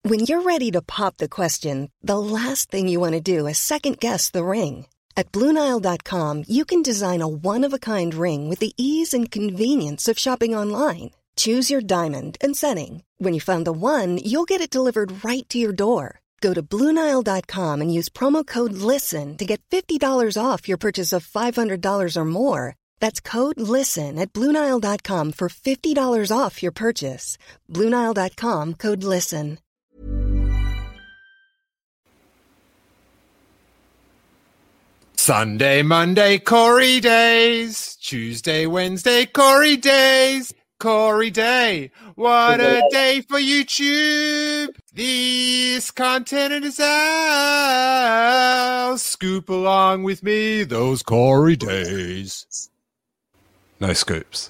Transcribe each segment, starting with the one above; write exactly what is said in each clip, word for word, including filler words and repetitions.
When you're ready to pop the question, the last thing you want to do is second-guess the ring. At Blue Nile dot com, you can design a one-of-a-kind ring with the ease and convenience of shopping online. Choose your diamond and setting. When you find the one, you'll get it delivered right to your door. Go to Blue Nile dot com and use promo code LISTEN to get fifty dollars off your purchase of five hundred dollars or more. That's code LISTEN at Blue Nile dot com for fifty dollars off your purchase. Blue Nile dot com, code LISTEN. Sunday, Monday, Corey days. Tuesday, Wednesday, Corey days. Corey Day. What a day for YouTube. This content is ours. Scoop along with me those Corey days. No scoops.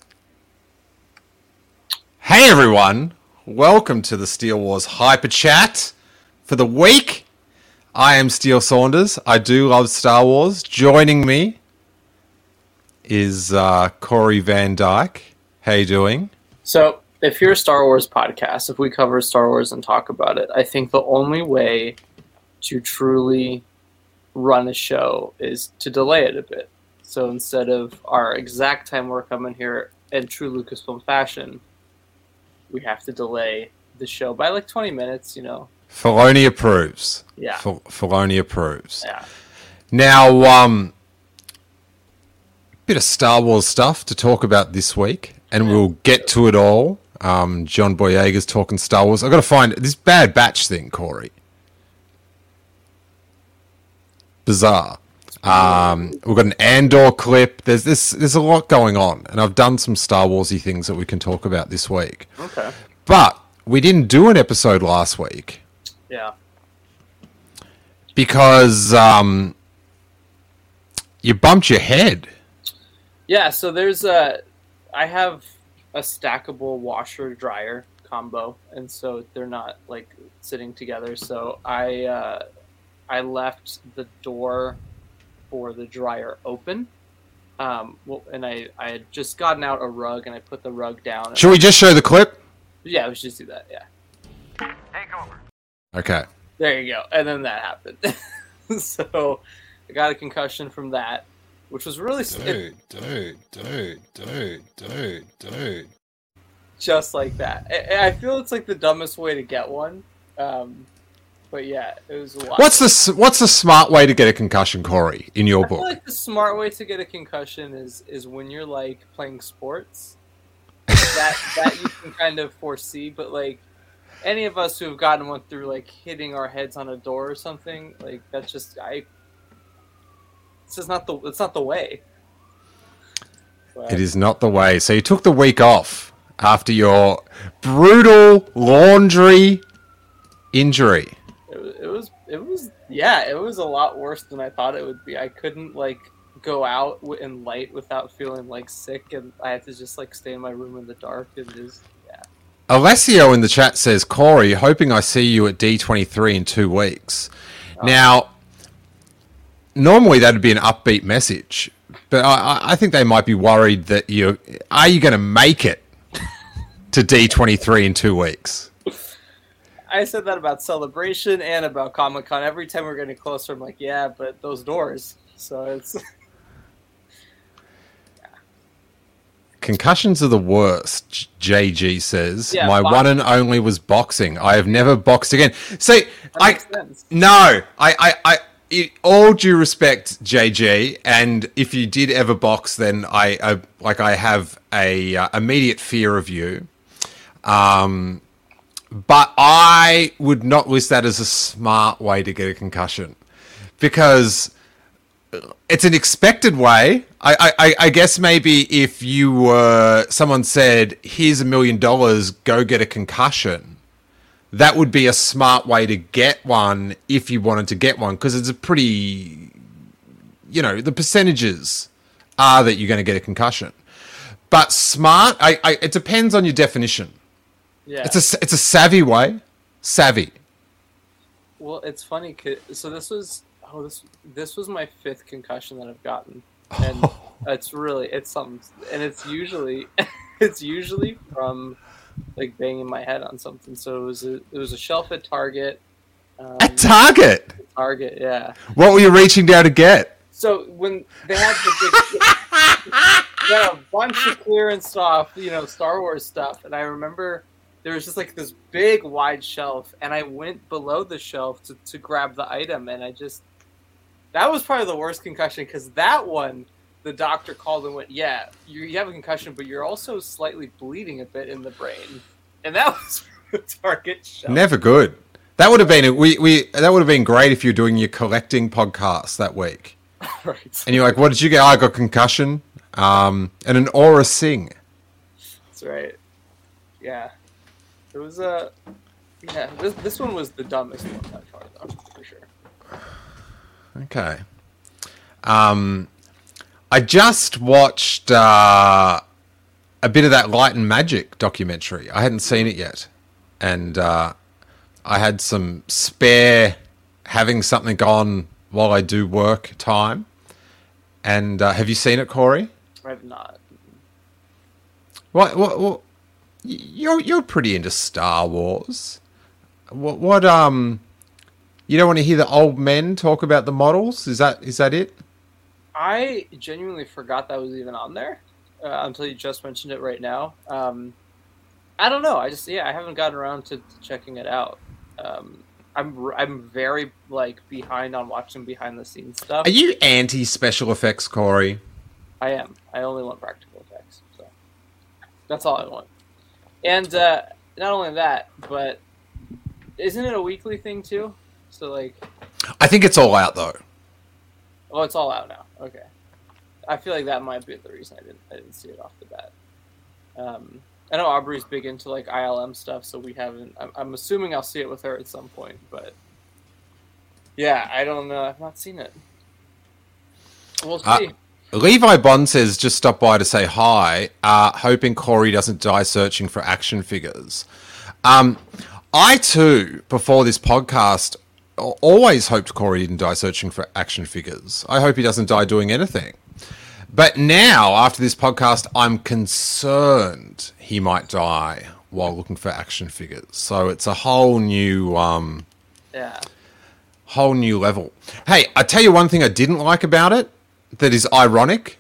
Hey everyone. Welcome to the Steele Wars Hyper Chat for the week. I am Steele Saunders. I do love Star Wars. Joining me is uh, Corey Van Dyke. How you doing? So, if you're a Star Wars podcast, if we cover Star Wars and talk about it, I think the only way to truly run a show is to delay it a bit. So instead of our exact time we're coming here in true Lucasfilm fashion, we have to delay the show by like twenty minutes, you know. Filoni approves. Yeah. F- Filoni approves. Yeah. Now, um, bit of Star Wars stuff to talk about this week, and we'll get to it all. Um, John Boyega's talking Star Wars. I've got to find this Bad Batch thing, Corey. Bizarre. Um, we've got an Andor clip. There's this. There's a lot going on, and I've done some Star Warsy things that we can talk about this week. Okay. But we didn't do an episode last week. Yeah. Because um, you bumped your head. Yeah, so there's a... I have a stackable washer-dryer combo, and so they're not, like, sitting together. So I uh, I left the door for the dryer open. Um, well, and I, I had just gotten out a rug, and I put the rug down. Should we just show the clip? Yeah, let's just do that, yeah. Take over. Okay. There you go. And then that happened. So I got a concussion from that, which was really... Dude, dude, dude, dude, dude, dude. Just like that. I, I feel it's like the dumbest way to get one. Um, but yeah, it was a lot. What's the, what's the smart way to get a concussion, Corey, in your I book? feel like the smart way to get a concussion is, is when you're like playing sports. that that you can kind of foresee, but like any of us who have gotten one through like hitting our heads on a door or something, like that's just I this is not the it's not the way. But, It is not the way. So you took the week off after your brutal laundry injury. It was, it was it was yeah, it was a lot worse than I thought it would be. I couldn't like go out in light without feeling like sick, and I had to just like stay in my room in the dark and just yeah. Alessio in the chat says, Corey, hoping I see you at D twenty-three in two weeks. Oh. Now, normally that'd be an upbeat message, but I, I think they might be worried that you are you going to make it to D twenty-three in two weeks? I said that about Celebration and about Comic-Con. Every time we're getting closer, I'm like, yeah, but those doors. So it's... Concussions are the worst, J G says. Yeah, My boxing. one and only was boxing. I have never boxed again. See, That I makes sense. no, I, I, I, it, all due respect, J G, and if you did ever box, then I, I like I have a uh, immediate fear of you. Um, but I would not list that as a smart way to get a concussion, because it's an expected way. I, I, I guess maybe if you were, someone said, here's a million dollars, go get a concussion, that would be a smart way to get one if you wanted to get one, because it's a pretty, you know, the percentages are that you're going to get a concussion. But smart, I, I it depends on your definition. Yeah. It's a, it's a savvy way. Savvy. Well, it's funny, 'cause, so this was, oh, this this was my fifth concussion that I've gotten. And it's really, it's something, and it's usually, it's usually from like banging my head on something. So it was a it was a shelf at Target. Um, At Target? Target, yeah. What were you reaching down to get? So when they had the big, they had a bunch of clearance stuff, you know, Star Wars stuff, and I remember there was just like this big wide shelf, and I went below the shelf to, to grab the item, and I just that was probably the worst concussion because that one the doctor called and went, "Yeah, you, you have a concussion, but you're also slightly bleeding a bit in the brain," and that was the Target shelf. Never good. That would have been we we that would have been great if you're doing your collecting podcast that week. Right. And you're like, what did you get? Oh, I got concussion um, and an aura sing. That's right. Yeah. It was a. Uh, yeah, this, this one was the dumbest one by far, though, for sure. Okay. Um, I just watched uh, a bit of that Light and Magic documentary. I hadn't seen it yet. And uh, I had some spare having something on while I do work time. And uh, have you seen it, Corey? I have not. What? What? what you're you're pretty into Star Wars. What? What? Um, you don't want to hear the old men talk about the models? Is that is that it? I genuinely forgot that was even on there uh, until you just mentioned it right now. Um, I don't know. I just yeah, I haven't gotten around to, to checking it out. Um, I'm I'm very like behind on watching behind the scenes stuff. Are you anti special effects, Corey? I am. I only want practical effects, so that's all I want. And uh, not only that, but isn't it a weekly thing too? So like, I think it's all out though. oh, it's all out now. Okay, I feel like that might be the reason I didn't I didn't see it off the bat. Um, I know Aubrey's big into like I L M stuff, so we haven't. I'm, I'm assuming I'll see it with her at some point, but yeah, I don't know. I've not seen it. We'll see. Uh, Levi Bond says, just stop by to say hi, uh, hoping Corey doesn't die searching for action figures. Um, I too, before this podcast, always hoped Corey didn't die searching for action figures. I hope he doesn't die doing anything. But now, after this podcast, I'm concerned he might die while looking for action figures. So it's a whole new, um, yeah, whole new level. Hey, I tell you one thing I didn't like about it that is ironic.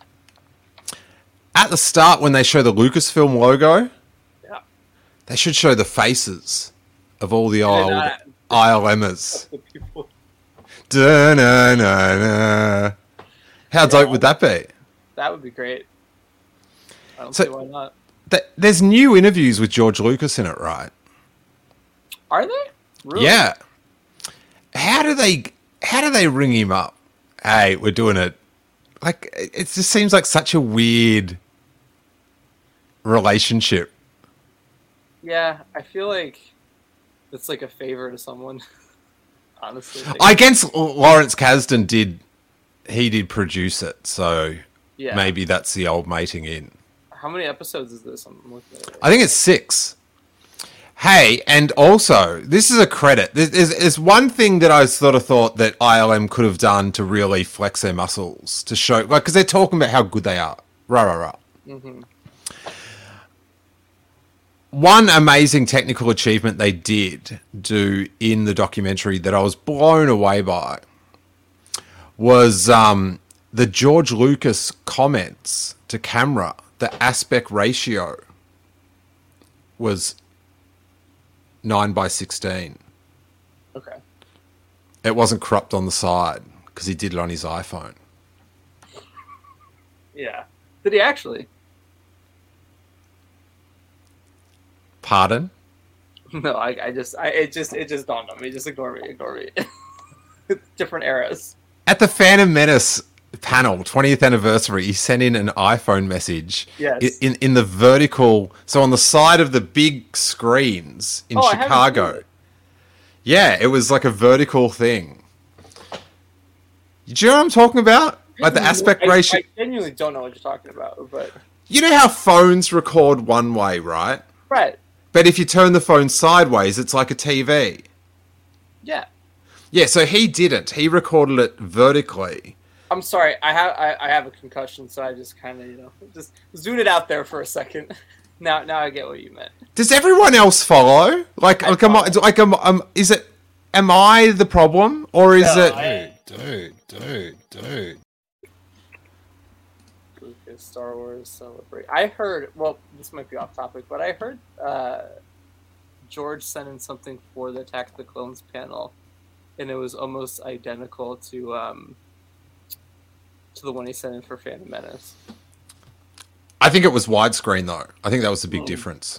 At the start, when they show the Lucasfilm logo, yeah, they should show the faces of all the old not- ILMers. the people. Da-na-na-na. How dope would that be? That would be great. I don't So- see why not. Th- There's new interviews with George Lucas in it, right? Are they? Really? Yeah. How do they? How do they ring him up? Hey, we're doing it. Like, it just seems like such a weird relationship. Yeah, I feel like it's like a favor to someone. Honestly, like, I guess Lawrence Kasdan did. He did produce it, so yeah. maybe that's the old mating in. How many episodes is this? I'm looking at it. I think it's six. Hey, and also, this is a credit. There's, there's, there's one thing that I sort of thought that I L M could have done to really flex their muscles, to show, like, because they're talking about how good they are. Rah, rah, rah. Mm-hmm. One amazing technical achievement they did do in the documentary that I was blown away by was um, the George Lucas comments to camera. The aspect ratio was nine by sixteen. Okay. It wasn't cropped on the side because he did it on his iPhone. Yeah. Did he actually? Pardon? No, I, I just, I, it just, it just dawned on me. Just ignore me, ignore me. Different eras. At the Phantom Menace panel, twentieth anniversary, he sent in an iPhone message. Yes. i- In in the vertical, so on the side of the big screens in Oh, I haven't Chicago. seen it. Yeah, it was like a vertical thing. Do you know what I'm talking about? Like the aspect I, ratio. I genuinely don't know what you're talking about, but You know how phones record one way, right? right. But if you turn the phone sideways, it's like a T V. Yeah. Yeah, so he didn't. He recorded it vertically. I'm sorry. I have, I, I have a concussion, so I just kind of, you know, just zoomed it out there for a second. Now, now I get what you meant. Does everyone else follow? Like, I like, am I, follow. like, am, um, is it? Am I the problem, or is No, it? I- Dude, dude, dude, dude. Lucas Star Wars Celebrate. I heard. Well, this might be off topic, but I heard uh, George sent in something for the Attack of the Clones panel, and it was almost identical to um, to the one he sent in for Phantom Menace. I think it was widescreen though. I think that was the big Mm. difference.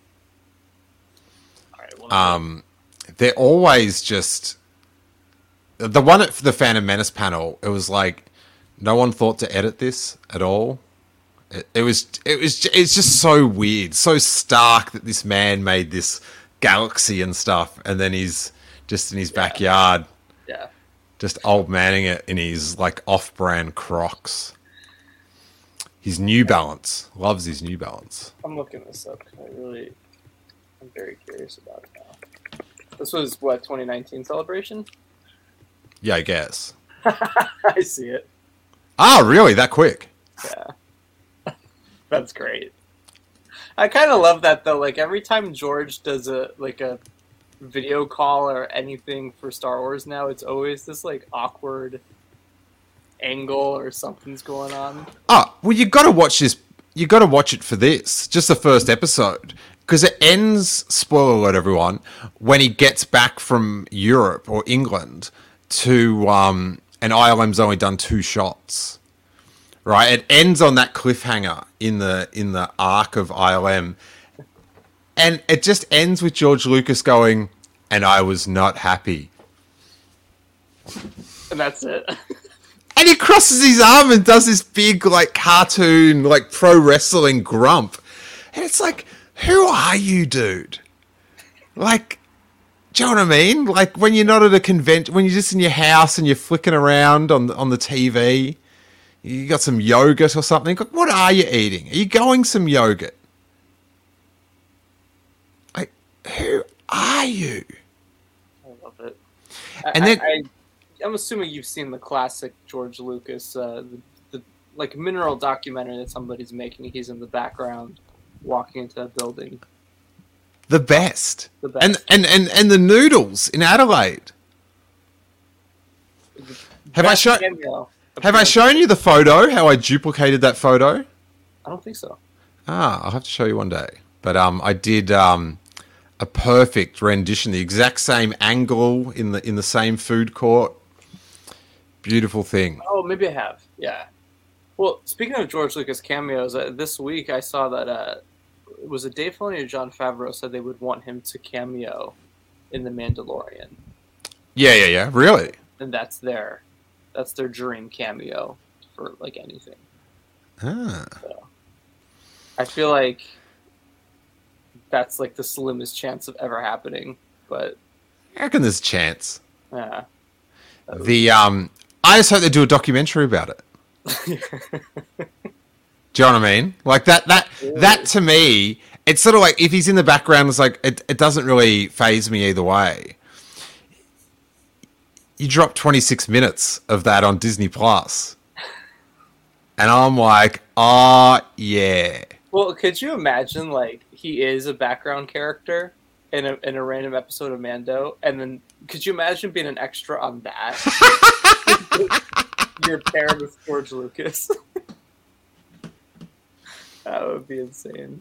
All right. Well, Um, they're always just the one at the Phantom Menace panel. It was like no one thought to edit this at all. It, it was it was it's just so weird, so stark that this man made this galaxy and stuff, and then he's just in his Yeah. backyard, yeah. just old manning it in his like off-brand Crocs. His New Balance, loves his New Balance. I'm looking this up. 'Cause I really, I'm very curious about it now. This was what twenty nineteen celebration. Yeah, I guess. I see it. Ah, really? That quick? Yeah, that's great. I kind of love that though. Like every time George does a like a video call or anything for Star Wars now, it's always this like awkward angle or something's going on. Oh, well, you got to watch this. You got to watch it for this, just the first episode, because it ends. Spoiler alert, everyone! When he gets back from Europe or England to, um, and I L M's only done two shots, right? It ends on that cliffhanger in the in the arc of I L M, and it just ends with George Lucas going, "And I was not happy." And that's it. And he crosses his arm and does this big, like, cartoon, like, pro wrestling grump. And it's like, who are you, dude? Like, do you know what I mean? Like, when you're not at a convention, when you're just in your house and you're flicking around on the, on the T V, you got some yogurt or something. What are you eating? Are you going some yogurt? Like, who are you? I love it. And I, then- I, I, I'm assuming you've seen the classic George Lucas, uh, the, the like mineral documentary that somebody's making. He's in the background, walking into that building. The best. The best. And, and, and, and the noodles in Adelaide. Have I Best shown? cameo Have I appearance. shown you the photo? How I duplicated that photo? I don't think so. Ah, I'll have to show you one day. But um, I did um, a perfect rendition, the exact same angle in the in the same food court. Beautiful thing. Oh, maybe I have. Yeah. Well, speaking of George Lucas cameos, uh, this week I saw that uh, it was it Dave Filoni or Jon Favreau said they would want him to cameo in The Mandalorian, Yeah, yeah, yeah. Really? and that's their that's their dream cameo for like anything. Ah. So I feel like that's like the slimmest chance of ever happening, but I reckon there's a chance. yeah. The um, I just hope they do a documentary about it. Do you know what I mean? Like that, that, that to me, it's sort of like if he's in the background, it's like it, it doesn't really faze me either way. You drop twenty-six minutes of that on Disney Plus, and I'm like, oh yeah. Well, could you imagine like he is a background character in a in a random episode of Mando, and then could you imagine being an extra on that? You're paired with George Lucas. That would be insane.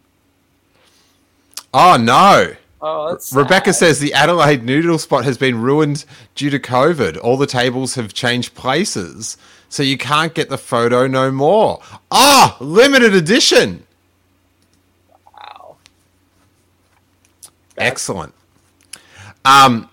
Oh no. Oh, that's Rebecca sad. says the Adelaide noodle spot has been ruined due to COVID. All the tables have changed places, so you can't get the photo no more. Ah, limited edition. Wow. Excellent. Um,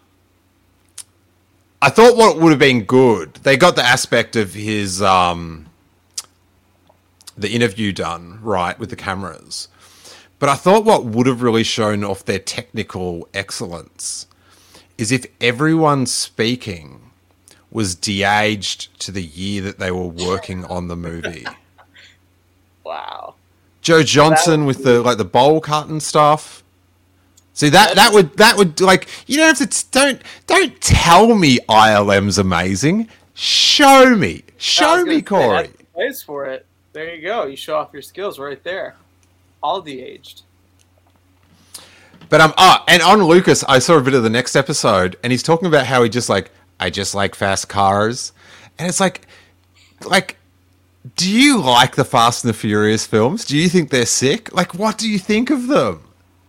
I thought what would have been good, they got the aspect of his, um, the interview done, right, with the cameras. But I thought what would have really shown off their technical excellence is if everyone speaking was de-aged to the year that they were working on the movie. Wow. Joe Johnson with the like the bowl cut and stuff. See that that would that would like you don't have to t- don't don't tell me I L M's amazing. Show me, I show was me, gonna say, Corey. that's the place for it. There you go. You show off your skills right there. All de-aged. But um, oh, and on Lucas, I saw a bit of the next episode, and he's talking about how he just like, I just like fast cars, and it's like, like, do you like the Fast and the Furious films? Do you think they're sick? Like, what do you think of them?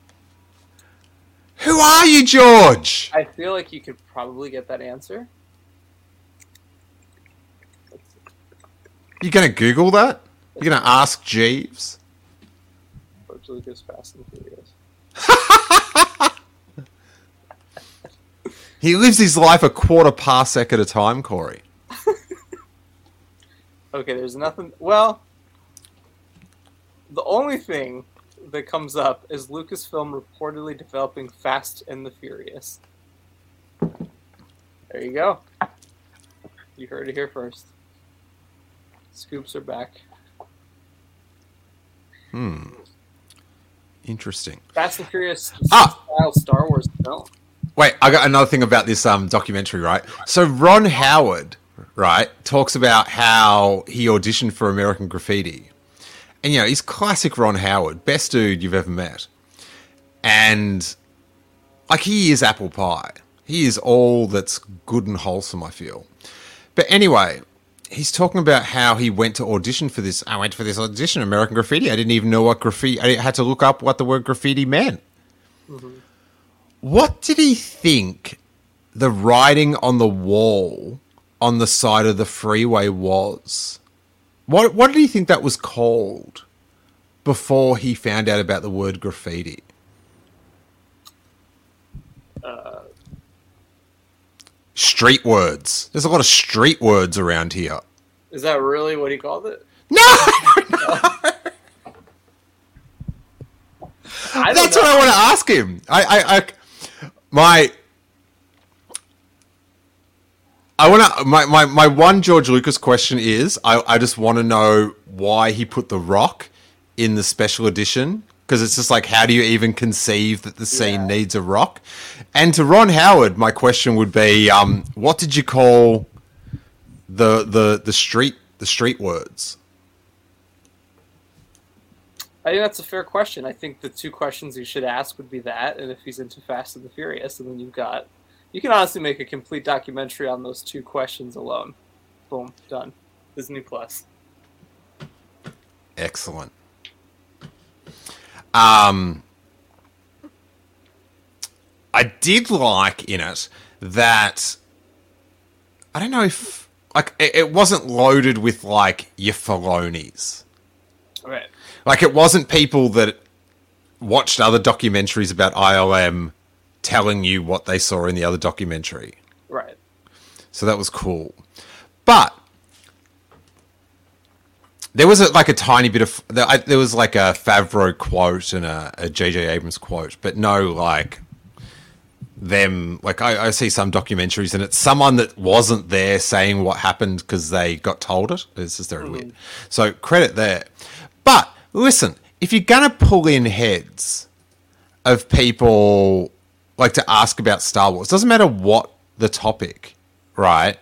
Who are you, George? I feel like you could probably get that answer. You gonna Google that? You're gonna ask Jeeves? George Lucas, Fast and Furious. He lives his life a quarter parsec at a time, Corey. Okay, there's nothing. Well, the only thing that comes up is Lucasfilm reportedly developing Fast and the Furious. There you go. You heard it here first. Scoops are back. Hmm. Interesting. Fast and Furious Ah! style Star Wars film. Wait, I got another thing about this um, documentary, right? So Ron Howard, right, talks about how he auditioned for American Graffiti. And, you know, he's classic Ron Howard, best dude you've ever met. And, like, he is apple pie. He is all that's good and wholesome, I feel. But anyway, he's talking about how he went to audition for this. I went for this audition, American Graffiti. I didn't even know what graffiti... I had to look up what the word graffiti meant. Mm-hmm. What did he think the writing on the wall on the side of the freeway was? What What did he think that was called before he found out about the word graffiti? Uh, street words. There's a lot of street words around here. Is that really what he called it? No! no. I That's know. what I want to ask him. I, I, I my, I want to. My, my, my one George Lucas question is: I, I just want to know why he put The Rock in the special edition, because it's just like, how do you even conceive that the scene Yeah. needs a rock? And to Ron Howard, my question would be: um, what did you call the the the street the street words? I think that's a fair question. I think the two questions you should ask would be that, and if he's into Fast and the Furious, and then you've got... You can honestly make a complete documentary on those two questions alone. Boom, done. Disney Plus. Excellent. Um, I did like in it that... I don't know if... Like, it, it wasn't loaded with, like, your Filonis. Right. Like, it wasn't people that watched other documentaries about I L M telling you what they saw in the other documentary. Right. So that was cool. But there was a, like a tiny bit of... There, I, there was like a Favreau quote and a, a J J Abrams quote, but no, like, them... Like, I, I see some documentaries and it's someone that wasn't there saying what happened because they got told it. It's just very mm. weird. So credit there. But... Listen, if you're going to pull in heads of people like to ask about Star Wars, doesn't matter what the topic, right?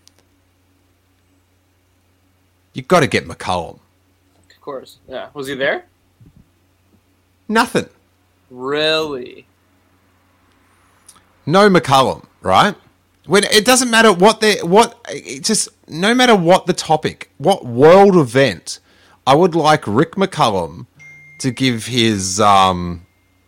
You've got to get McCullum. Of course. Yeah. Was he there? Nothing. Really? No McCullum, right? When it doesn't matter what they what it just no matter what the topic, what world event, I would like Rick McCullum to give his um,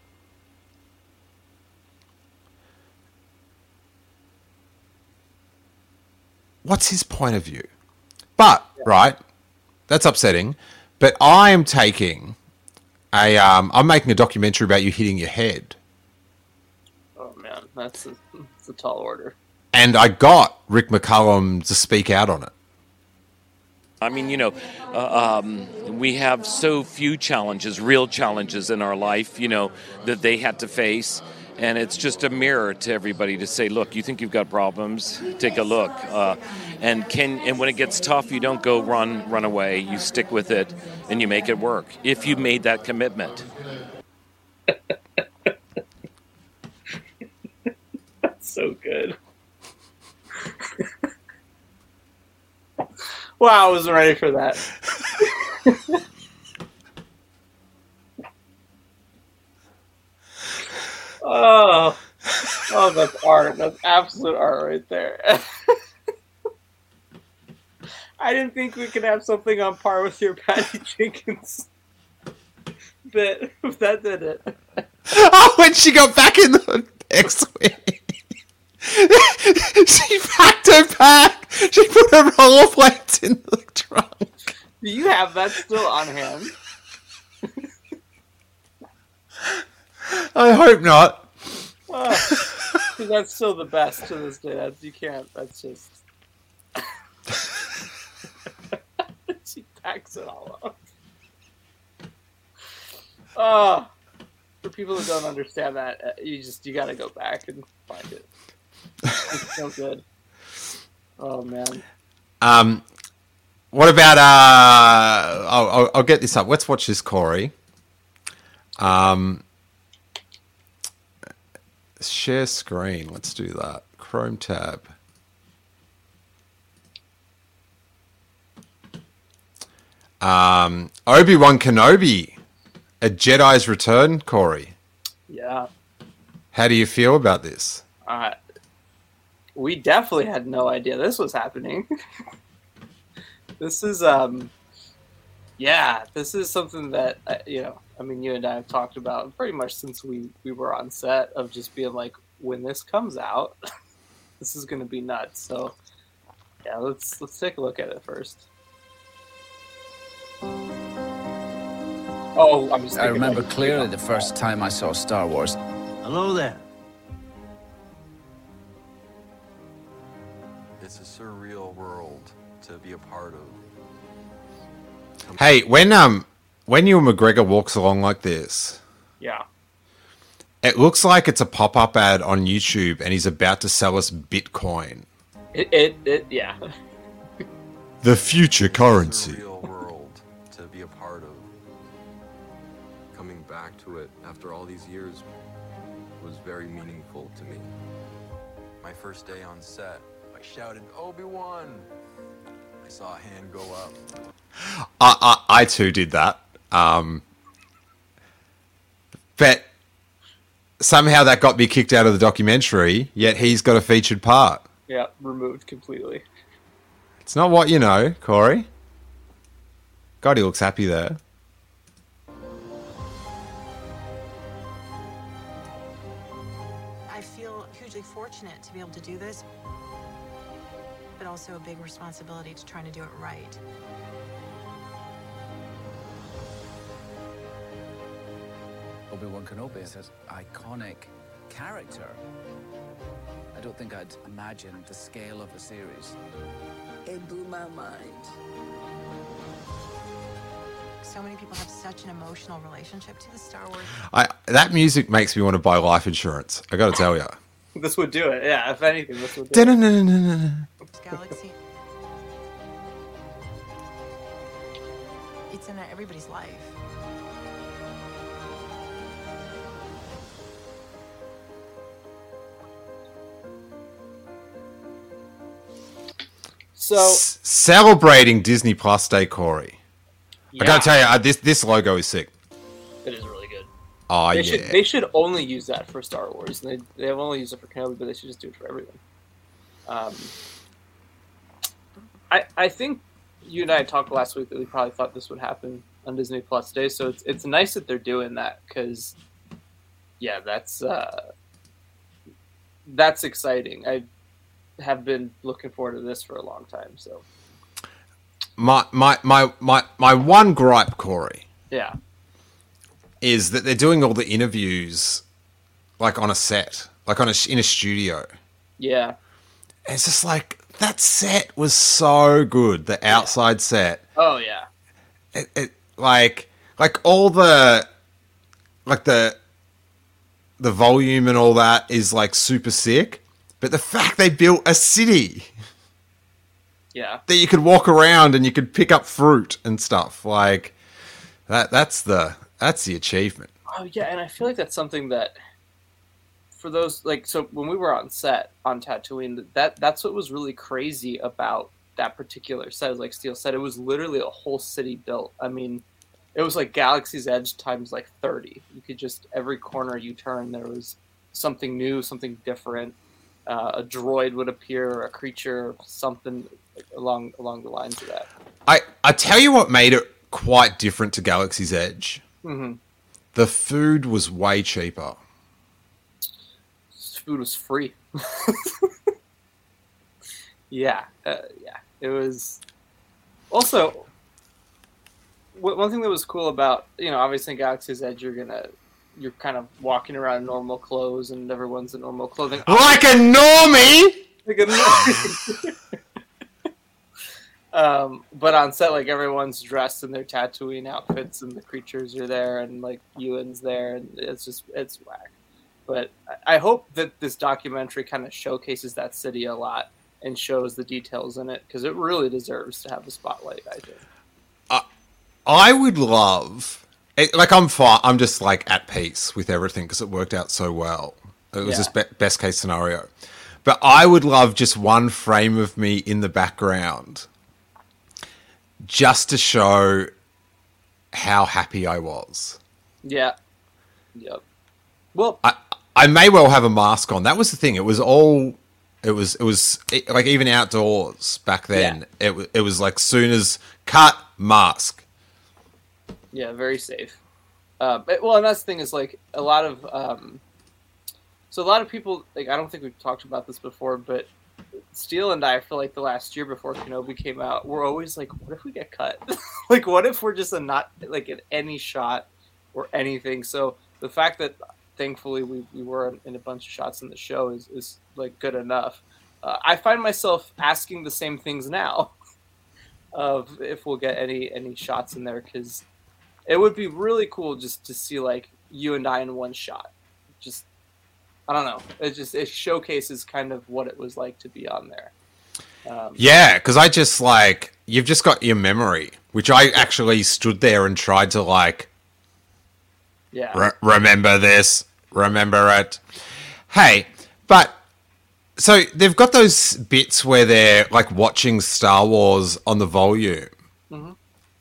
what's his point of view? But yeah. Right, that's upsetting. But I am taking a um, I'm making a documentary about you hitting your head. Oh man, that's a, that's a tall order. And I got Rick McCullum to speak out on it. I mean, you know, uh, um, we have so few challenges, real challenges in our life, you know, that they had to face. And it's just a mirror to everybody to say, look, you think you've got problems? Take a look. Uh, and can and when it gets tough, you don't go run, run away. You stick with it and you make it work. If you made that commitment. That's so good. Wow, I wasn't ready for that. that's art. That's absolute art right there. I didn't think we could have something on par with your Patty Jenkins bit. That did it. Oh, when she got back in the X-Wing. She packed her pack. She put her rollerblades in the trunk. Do you have that still on hand? I hope not. Oh, that's still the best to this day. That's, you can't. That's just. She packs it all up. Oh, for people who don't understand that, you just you got to go back and find it. It's so good. Oh man. Um, what about uh? I'll, I'll, I'll get this up. Let's watch this, Corey. Um, share screen. Let's do that. Chrome tab. Um, Obi-Wan Kenobi, A Jedi's Return, Corey. Yeah. How do you feel about this? Uh, we definitely had no idea this was happening. This is, um, yeah, this is something that, uh, you know, I mean, you and I have talked about pretty much since we, we were on set of just being like, when this comes out, this is going to be nuts. So, yeah, let's let's take a look at it first. Oh, I'm just. I remember clearly the first time I saw Star Wars. Hello there. It's a surreal world to be a part of. Hey, when um when Ewan McGregor walks along like this, Yeah. it looks like it's a pop-up ad on YouTube, and he's about to sell us Bitcoin, It it, it yeah. the future It's a currency. surreal world to be a part of. Coming back to it after all these years was very meaningful to me. My first day on set, I shouted, "Obi-Wan!" I saw a hand go up. I, I I too did that. Um, but somehow that got me kicked out of the documentary. Yet he's got a featured part. Yeah, removed completely. It's not what you know, Corey. God, he looks happy there. I feel hugely fortunate to be able to do this, but also a big responsibility to trying to do it right. Obi-Wan Kenobi is an iconic character. I don't think I'd imagined the scale of the series. It blew my mind. So many people have such an emotional relationship to the Star Wars. I that music makes me want to buy life insurance. I got to tell you. This would do it. Yeah, if anything, this would do it. Galaxy. It's in everybody's life. So C- celebrating Disney Plus Day, Corey. yeah, I gotta tell you, uh, this this logo is sick. it is really good. Oh They yeah. should they should only use that for Star Wars. They they have only used it for Kenobi, but they should just do it for everyone. Um, I I think you and I talked last week that we probably thought this would happen on Disney Plus Day, so it's it's nice that they're doing that because yeah, that's uh, that's exciting. I have been looking forward to this for a long time. So My my my my my one gripe, Corey, yeah, is that they're doing all the interviews like on a set, like on a in a studio. yeah, And it's just like that set was so good. The outside set, oh yeah, it, it like like all the like the the volume and all that is like super sick. But the fact they built a city yeah. that you could walk around and you could pick up fruit and stuff like that. That's the that's the achievement. Oh yeah, and I feel like that's something that for those like so when we were on set on Tatooine, that that's what was really crazy about that particular set. Like Steele said, it was literally a whole city built. I mean, it was like Galaxy's Edge times like thirty. You could just every corner you turn there was something new, something different. Uh, a droid would appear, or a creature, something along along the lines of that. I, I tell you what made it quite different to Galaxy's Edge. Mm-hmm. The food was way cheaper. Food was free. yeah, uh, yeah. It was. Also, one thing that was cool about, you know, obviously in Galaxy's Edge, you're gonna, you're kind of walking around in normal clothes, and everyone's in normal clothing. Like a normie. Like a normie. Um, but on set, like, everyone's dressed in their Tatooine outfits, and the creatures are there, and like Ewan's there, and it's just it's whack. But I hope that this documentary kind of showcases that city a lot and shows the details in it, because it really deserves to have a spotlight, I think. Uh, I would love, it, like, I'm fine. I'm just like at peace with everything because it worked out so well. It was Yeah. just be- best case scenario. But I would love just one frame of me in the background, just to show how happy I was. Yeah. Yep. Well, I I may well have a mask on. That was the thing. It was all. It was. It was it, like even outdoors back then. Yeah. It was. It was like soon as cut mask. yeah, very safe. Uh, but, well, and that's the thing is, like, a lot of um, so a lot of people, like, I don't think we've talked about this before, but Steele and I feel like the last year before Kenobi came out, we're always like, what if we get cut? Like, what if we're just a not like in any shot or anything? So the fact that thankfully we, we were in a bunch of shots in the show is, is like good enough. Uh, I find myself asking the same things now of if we'll get any any shots in there, because it would be really cool just to see like you and I in one shot. Just I don't know. It just it showcases kind of what it was like to be on there. Um, Yeah, because I just like you've just got your memory, which I actually stood there and tried to like yeah. re- remember this, remember it. Hey, but so they've got those bits where they're like watching Star Wars on the volume. Mhm.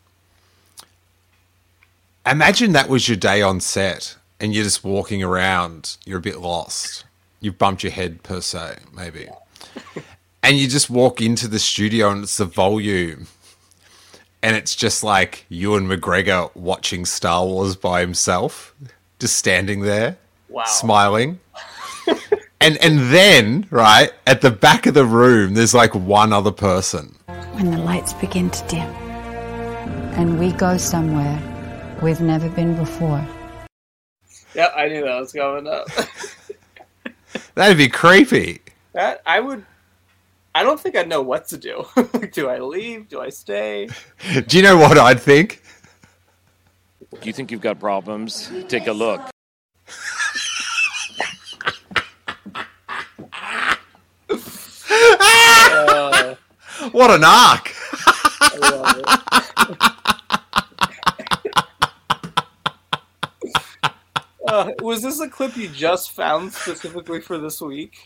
Imagine that was your day on set and you're just walking around. You're a bit lost. You've bumped your head per se, maybe. And you just walk into the studio and it's the volume. And it's just like Ewan McGregor watching Star Wars by himself, just standing there, Wow. smiling. and and then, right, at the back of the room, there's like one other person. When the lights begin to dim and we go somewhere we've never been before. Yeah, I knew that was coming up. That'd be creepy. That I would. I don't think I'd know what to do. Do I leave? Do I stay? Do you know what I'd think? You think you've got problems? Take a look. Uh, What an arc! I love it. uh, was this a clip you just found specifically for this week?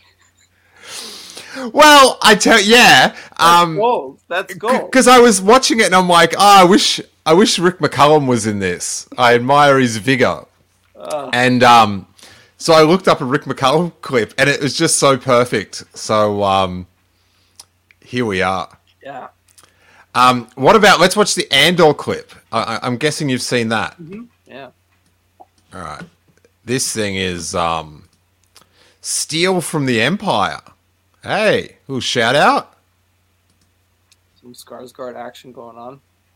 Well, I tell yeah, um, Gold. That's gold. because I was watching it and I'm like, oh, I wish, I wish Rick McCallum was in this. I admire his vigor, Uh, and um, so I looked up a Rick McCallum clip, and it was just so perfect. So um, here we are. yeah. Um, what about? Let's watch the Andor clip. I, I, I'm guessing you've seen that. Mm-hmm. Yeah. All right, this thing is um, Steel from the Empire. Hey, little shout out. Some Skarsgård action going on.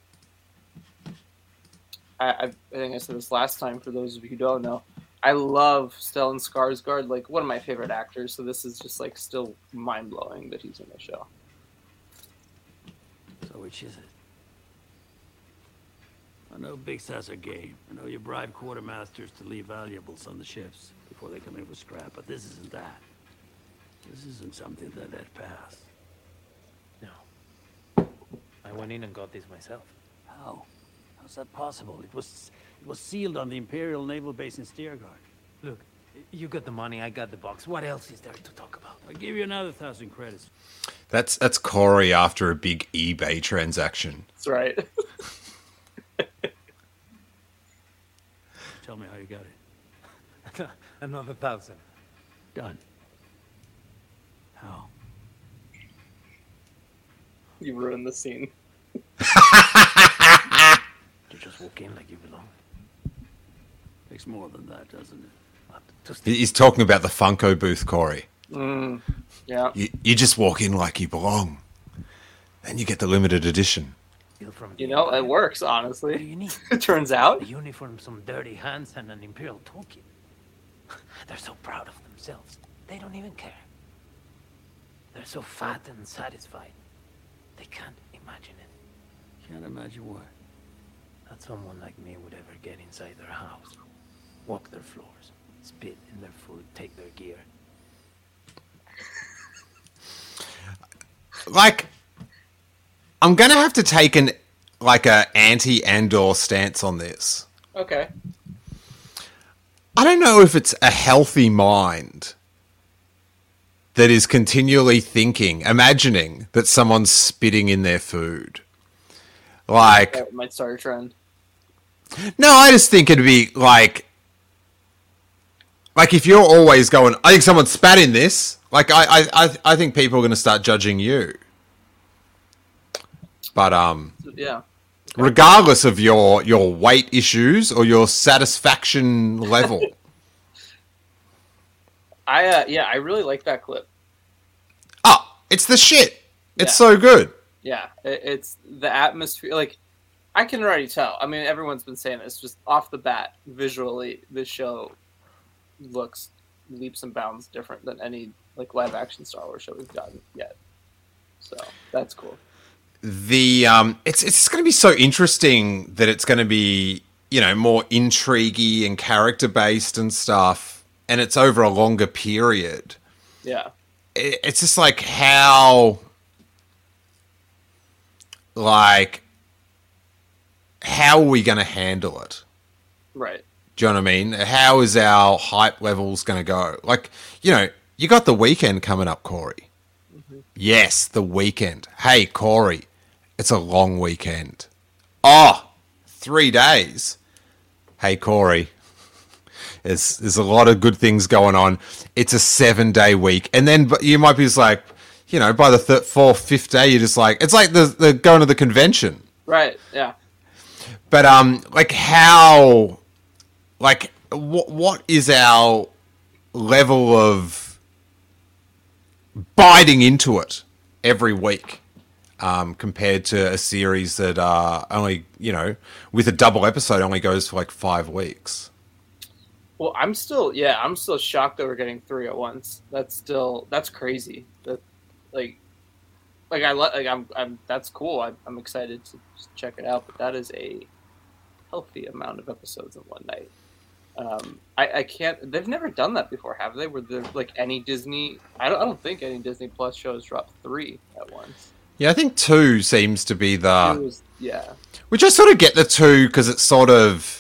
I, I, I think I said this last time. For those of you who don't know, I love Stellan Skarsgård. Like, one of my favorite actors. So this is just like still mind blowing that he's in the show. So which is it? I know Bix has a game. I know you bribe quartermasters to leave valuables on the ships before they come in for scrap, but this isn't that. This isn't something that let pass. No. I went in and got this myself. How? How's that possible? It was it was sealed on the Imperial Naval Base in Steergard. Look, you got the money, I got the box. What else is there to talk about? I'll give you another thousand credits. That's that's Corey after a big eBay transaction. That's right. Tell me how you got it. Another thousand. done. How? You ruined the scene. You just walk in like you belong. Takes more than that, doesn't it? Just He's talking about the Funko booth, Corey. Mm, yeah. You, you just walk in like you belong. And you get the limited edition. You know, it works, honestly. What do you need? It turns out. A uniform, some dirty hands, and an Imperial toolkit. They're so proud of themselves. They don't even care. They're so fat and satisfied. They can't imagine it. Can't imagine what? That someone like me would ever get inside their house, walk their floors, spit in their food, take their gear. Like, I'm going to have to take an, like, a anti-Andor stance on this. Okay. I don't know if it's a healthy mind that is continually thinking, imagining that someone's spitting in their food. Like, That might start a trend. no, I just think it'd be like, like if you're always going, I think someone spat in this. Like, I, I, I, I think people are going to start judging you. But um, Yeah. regardless of your your weight issues or your satisfaction level, I uh, yeah, I really like that clip. oh, it's the shit. It's Yeah. so good. Yeah, it, it's the atmosphere. Like, I can already tell. I mean, everyone's been saying this. Just off the bat, visually, this show looks leaps and bounds different than any like live action Star Wars show we've gotten yet. So that's cool. The um, it's it's going to be so interesting that it's going to be, you know, more intriguey and character based and stuff, and it's over a longer period. Yeah. It, it's just like how, like, how are we going to handle it? Right. Do you know what I mean? How is our hype levels going to go? Like, you know, you got the weekend coming up, Corey. Mm-hmm. Yes, the weekend. Hey, Corey, it's a long weekend. Oh, three days. Hey, Corey, there's, there's a lot of good things going on. It's a seven-day week. And then but you might be just like, you know, by the third, fourth, fifth day, you're just like, it's like the, the going to the convention. Right. Yeah. But, um, like, how... Like, what what is our level of biting into it every week um, compared to a series that uh, only, you know, with a double episode only goes for like five weeks? Well, I'm still, yeah, I'm still shocked that we're getting three at once. That's still, that's crazy. That, like, like I let, like I'm, I'm, that's cool. I'm, I'm excited to check it out. But that is a healthy amount of episodes in one night. Um, I, I can't. They've never done that before, have they? Where there like any Disney? I don't. I don't think any Disney Plus shows drop three at once. Yeah, I think two seems to be the. It was, yeah. Which I sort of get the two because it's sort of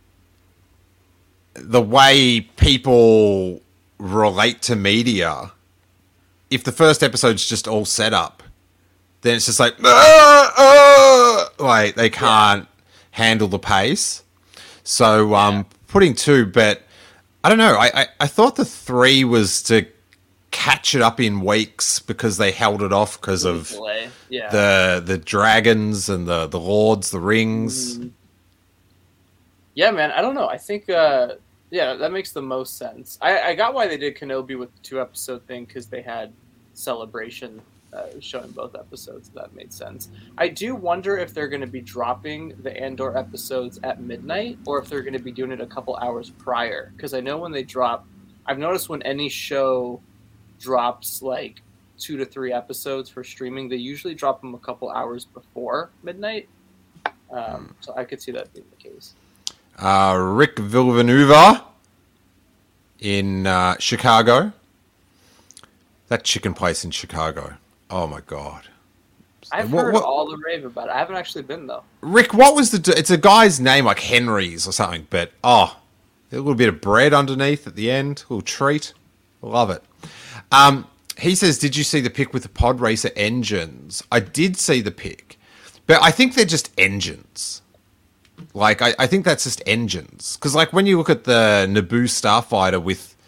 the way people relate to media. If the first episode's just all set up, then it's just like, ah, ah, like they can't yeah. handle the pace. So um, yeah. putting two, but I don't know. I, I, I thought the three was to catch it up in weeks because they held it off because of yeah. the the dragons and the, the lords, the rings. Mm-hmm. Yeah, man. I don't know. I think, uh, yeah, that makes the most sense. I, I got why they did Kenobi with the two episode thing because they had Celebration uh, showing both episodes. That made sense. I do wonder if they're going to be dropping the Andor episodes at midnight or if they're going to be doing it a couple hours prior. Because I know when they drop, I've noticed when any show drops like two to three episodes for streaming, they usually drop them a couple hours before midnight. Um, so I could see that being the case. Uh, Rick Villanueva in uh, Chicago. That chicken place in Chicago. Oh my god! I've what, heard what, all the rave about it. I haven't actually been though. Rick, what was the? It's a guy's name like Henry's or something, but oh, a little bit of bread underneath at the end, a little treat. Love it. Um, he says, "Did you see the pic with the pod racer engines?" I did see the pic, but I think they're just engines. Like I, I think that's just engines because, like, when you look at the Naboo starfighter with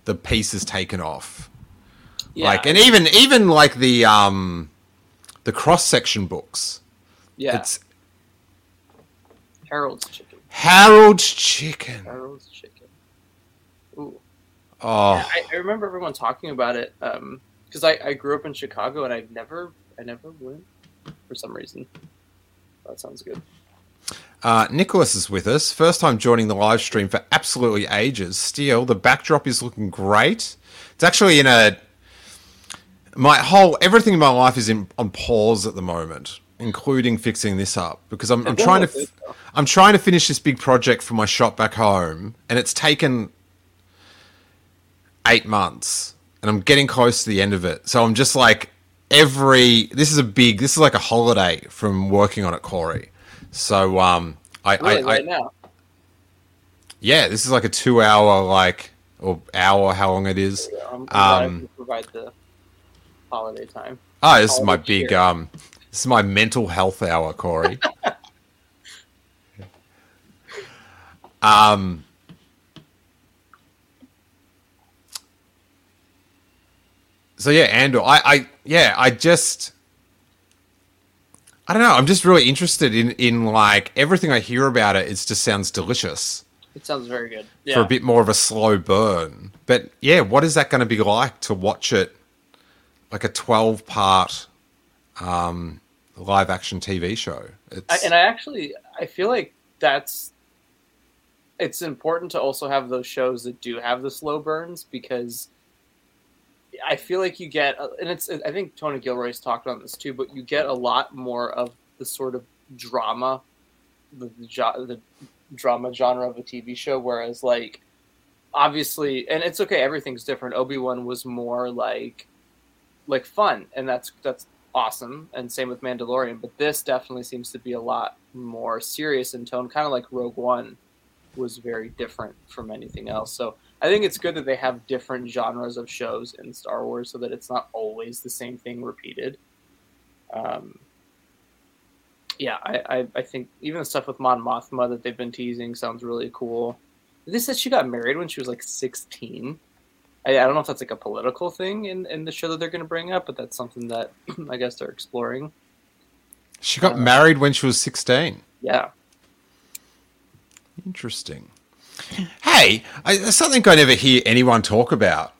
the pieces taken off. Yeah. Like, and even even like the um, the cross section books. Yeah. It's Harold's Chicken. Harold's Chicken. Harold's Chicken. Ooh. Oh. Yeah, I, I remember everyone talking about it because I, I grew up in Chicago and I never I never went for some reason. That sounds good. Uh, Nicholas is with us. First time joining the live stream for absolutely ages. Still, the backdrop is looking great. It's actually in a... My whole... Everything in my life is in, on pause at the moment, including fixing this up. Because I'm, I'm trying to... I'm trying to finish this big project for my shop back home, and it's taken eight months, and I'm getting close to the end of it. So I'm just like, every... This is a big... This is like a holiday from working on it, Corey. So, um, I, really, I, right I, now. yeah, this is like a two hour, like, or hour, how long it is. I'm glad Um, I can provide the holiday time. oh, this is my Holiday big, cheer. um, this is my mental health hour, Corey. um, so yeah, Andor, I, I, yeah, I just, I don't know. I'm just really interested in, in like everything I hear about it. It just sounds delicious. It sounds very good. Yeah. For a bit more of a slow burn. But yeah, what is that going to be like to watch it like a twelve part um, live action T V show? It's... I, and I actually, I feel like that's, it's important to also have those shows that do have the slow burns because I feel like you get, and it's, I think Tony Gilroy's talked on this too, but you get a lot more of the sort of drama, the, the, the drama genre of a T V show, whereas like, obviously, and it's okay, everything's different. Obi-Wan was more like, like fun, and that's, that's awesome, and same with Mandalorian, but this definitely seems to be a lot more serious in tone, kind of like Rogue One was very different from anything else. So I think it's good that they have different genres of shows in Star Wars so that it's not always the same thing repeated. Um, yeah, I, I, I think even the stuff with Mon Mothma that they've been teasing sounds really cool. They said she got married when she was like sixteen. I, I don't know if that's like a political thing in, in the show that they're going to bring up, but that's something that I guess they're exploring. She got Uh, married when she was sixteen. Yeah. Interesting. Hey, I, there's something I never hear anyone talk about.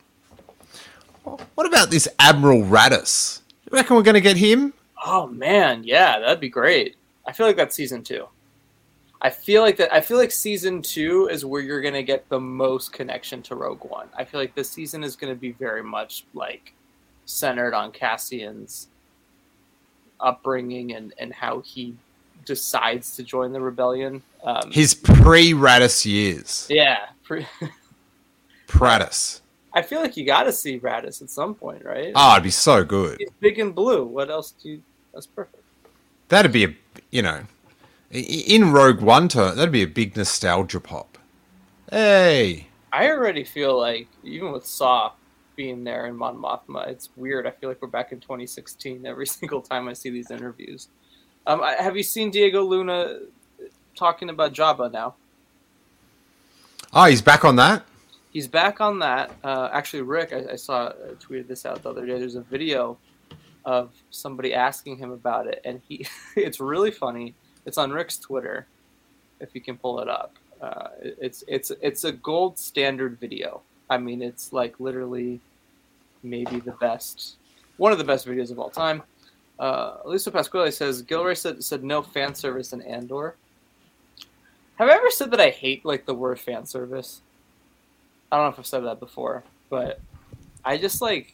What about this Admiral Raddus? You reckon we're going to get him? Oh man, yeah, that'd be great. I feel like that's season two. I feel like that. I feel like season two is where you're gonna get the most connection to Rogue One. I feel like this season is gonna be very much like centered on Cassian's upbringing and, and how he decides to join the rebellion. Um, His pre-Raddus years. yeah, pre- Praddus. I feel like you got to see Raddus at some point, right? Oh, it'd be so good. He's big and blue. What else do you? That's perfect. That'd be a, you know, i- in Rogue One term, that'd be a big nostalgia pop. Hey. I already feel like, even with Saw being there in Mon Mothma, it's weird. I feel like we're back in twenty sixteen every single time I see these interviews. Um, I, have you seen Diego Luna talking about Jabba now? Oh, he's back on that? He's back on that. Uh, actually, Rick, I, I saw, I tweeted this out the other day. There's a video of somebody asking him about it, and he it's really funny. It's on Rick's Twitter, if you can pull it up. Uh, it's it's it's a gold standard video. I mean, it's like literally maybe the best, one of the best videos of all time. Uh, Lisa Pasquale says, Gilroy said, said no fan service in Andor. Have I ever said that I hate like the word fan service? I don't know if I've said that before, but I just like,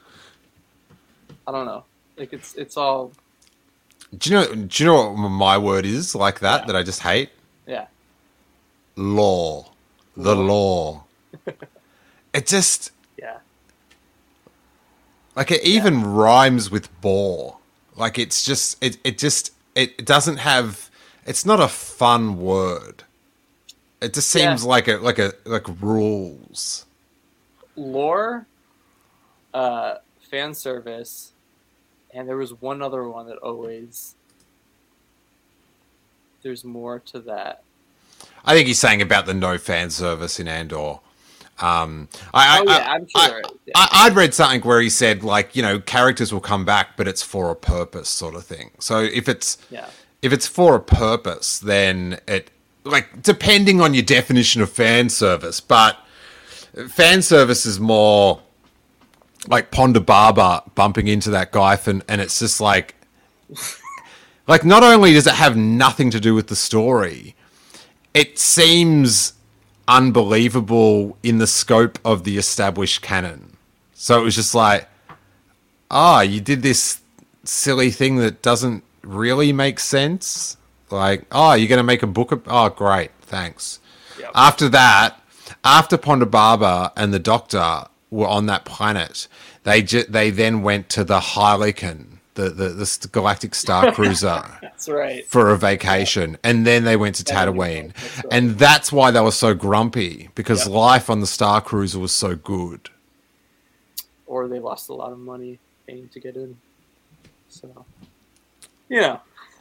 I don't know. Like it's it's all. Do you know? Do you know what my word is like that? Yeah. That I just hate. Yeah. Law, the law. It just Yeah. like it even yeah. rhymes with bore. Like it's just it. It just it doesn't have. It's not a fun word. It just seems yeah. like a like a like rules. Lore, uh, fan service, and there was one other one that always. There's more to that. I think he's saying about the no fan service in Andor. Um, I, oh I, yeah, I'm sure. I, there is, yeah. I, I'd read something where he said, like, you know, characters will come back, but it's for a purpose, sort of thing. So if it's yeah. if it's for a purpose, then it, like, depending on your definition of fan service, but fan service is more like Ponda Baba bumping into that guy, and, and it's just like, like, not only does it have nothing to do with the story, it seems unbelievable in the scope of the established canon. So it was just like, ah, oh, you did this silly thing that doesn't really make sense. Like, oh, you're going to make a book of, oh, great, thanks. Yep. After that, after Ponda Baba and the Doctor were on that planet, they ju- they then went to the Harlequin, the, the, the Galactic Star Cruiser. That's right. For a vacation. Yeah. And then they went to Tatooine. That's right. And that's why they were so grumpy, because yep. life on the Star Cruiser was so good. Or they lost a lot of money paying to get in. So, yeah.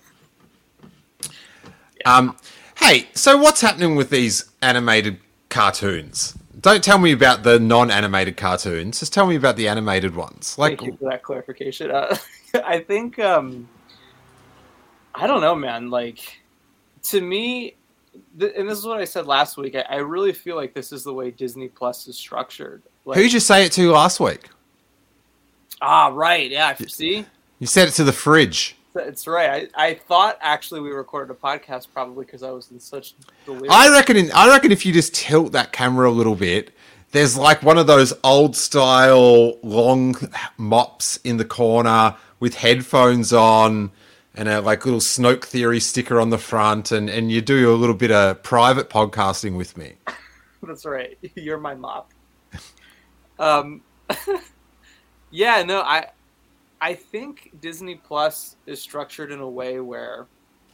yeah. Um, hey, so what's happening with these animated cartoons? Don't tell me about the non-animated cartoons. Just tell me about the animated ones. Like, thank you for that clarification. Uh, I think, um, I don't know, man. Like, to me, th- and this is what I said last week, I, I really feel like this is the way Disney Plus is structured. Like, who'd you say it to last week? Ah, right. Yeah, see? You said it to the fridge. That's right. I, I thought actually we recorded a podcast probably because I was in such delirium. I reckon. In, I reckon if you just tilt that camera a little bit, there's like one of those old style long mops in the corner with headphones on and a like little Snoke Theory sticker on the front, and, and you do a little bit of private podcasting with me. That's right. You're my mop. Um. yeah. No. I. I think Disney Plus is structured in a way where